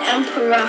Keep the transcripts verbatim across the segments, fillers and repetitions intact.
Emperor.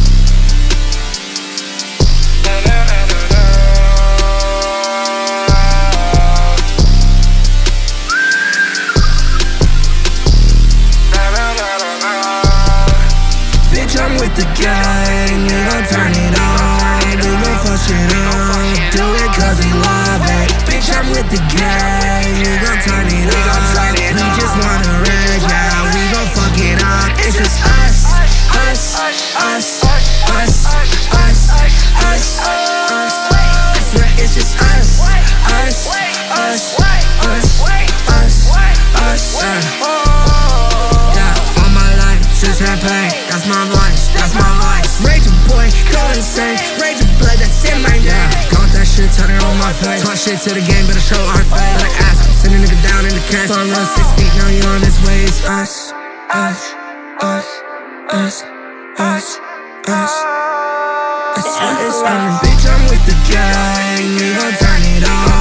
Bitch, I'm with the gang, we gon' turn it on. We gon' fuck shit up, do it cause we love it. Bitch, I'm with the gang, we gon' turn it on. We just wanna rage, yeah, we gon' fuck it up. It's just us, us, us, us, us, us, us, us. I swear it's just us, us, us, us, us, us, uh. Yeah, all my life, just had pain. That's my voice, that's my voice. Rage boy, go insane. Rage blood, that's in my veins. Yeah, got that shit, turn it on my face. Talk shit to the game, better show our face. Like ass, send a nigga down in the cast. So I'm real six feet, now you on this way. It's us, us, us, us, us, us. I swear it's funny. Bitch, I'm with the gang, we gon' turn it on.